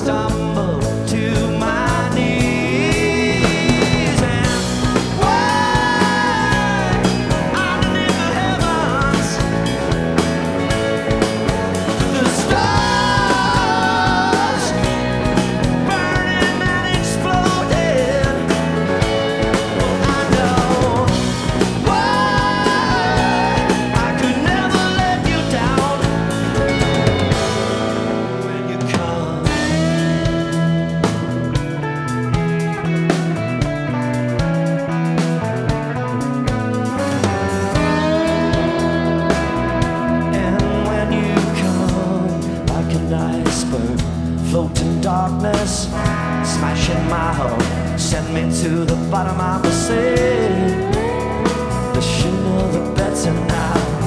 stumble to my knees. And way underneath the heavens, the stars burning and exploding. I know why I could never let you down when you come. And when you come like an iceberg, floating darkness, smashing my hull, send me to the bottom of the sea. The sheen of the better now.